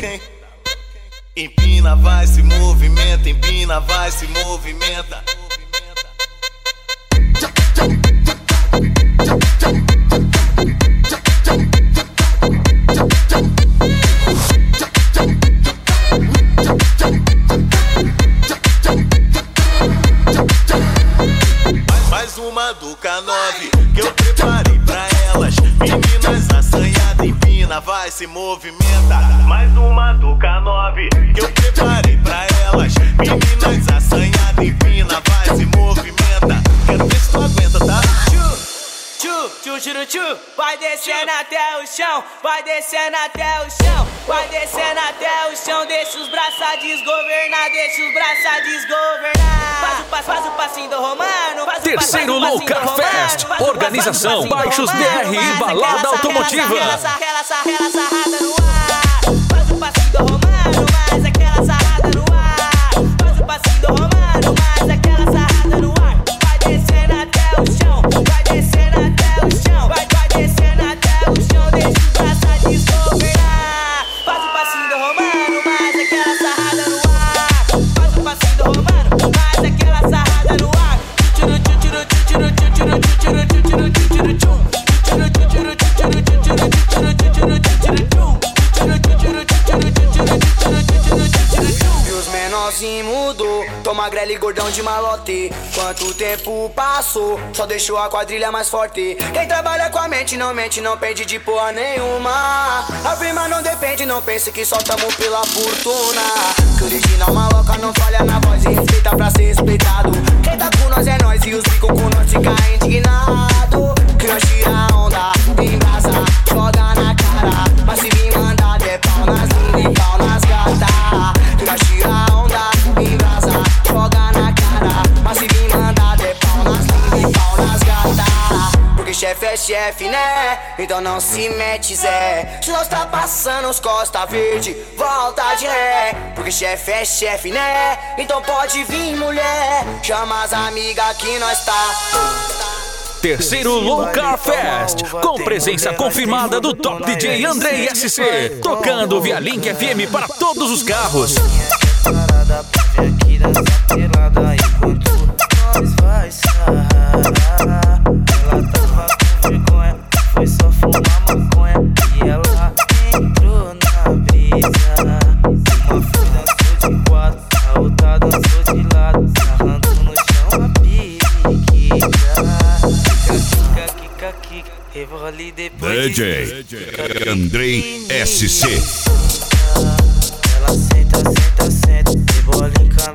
ok? Empina, vai, se movimenta, empina, vai, se movimenta. Mais uma do K9 que eu preparei pra elas. Meninas assanhadas, empina, vai, se movimenta. Mais uma do K9 que eu preparei pra elas. Meninas assanhadas, empina, vai, se movimenta. Quero ver se tu aguenta, tá? Tchu, vai descendo até o chão, vai descendo até o chão, vai descendo até o chão, deixa os braços desgovernar, deixa os braços desgovernar. Faz o passinho do Romano. Terceiro Louca Fest, organização Baixos BR e Balada Automotiva. Aquela sarrada no ar, faz o passinho do Romano, mas aquela sarrada no ar, faz o passinho do Romano, mas aquela sarrada no ar. Vai descendo até o chão, vai descendo até o chão, vai descendo até o chão, deixa os braços desgovernar. Faz o passinho do Romano, mas aquela sarrada no ar, faz o passinho do Romano, mas aquela sarrada no ar. E os menorzinhos mudou, tô magrelo e gordão de malote. Quanto tempo passou, só deixou a quadrilha mais forte. Quem trabalha com a mente, não pende de porra nenhuma. A firma não depende, não pense que só tamo pela fortuna. Que original maloca não falha na voz e respeita pra ser respeitado. Quem tá com nós é nós e os bico com nós fica indignado. Que nós tira a onda, embrasa, joga na cara. Mas se vir mandado é pau nas minas e pau nas gatas. Que nós tira a onda, embrasa, joga na cara. Mas se vir mandado é pau nas minas e pau nas gatas. Porque chefe é chefe, né? Então não se mete, Zé. Se nós tá passando os Costa Verde, volta de ré. Porque chefe é chefe, né? Então pode vir, mulher. Chama as amigas que nós tá. Terceiro Louca Fest, com presença confirmada do top DJ Andrei SC, tocando via Link FM para todos os carros. Parada pra ver aqui dança pelada enquanto nós vai sarrar. Ela tava com vergonha, foi só fumar maconha e ela entrou na brisa. Uma foi dançou de quatro, a outra dançou de lado, sarrando no chão a periquita. Kika, revole depois DJ Andrei SC. Ela senta, rebola encanada.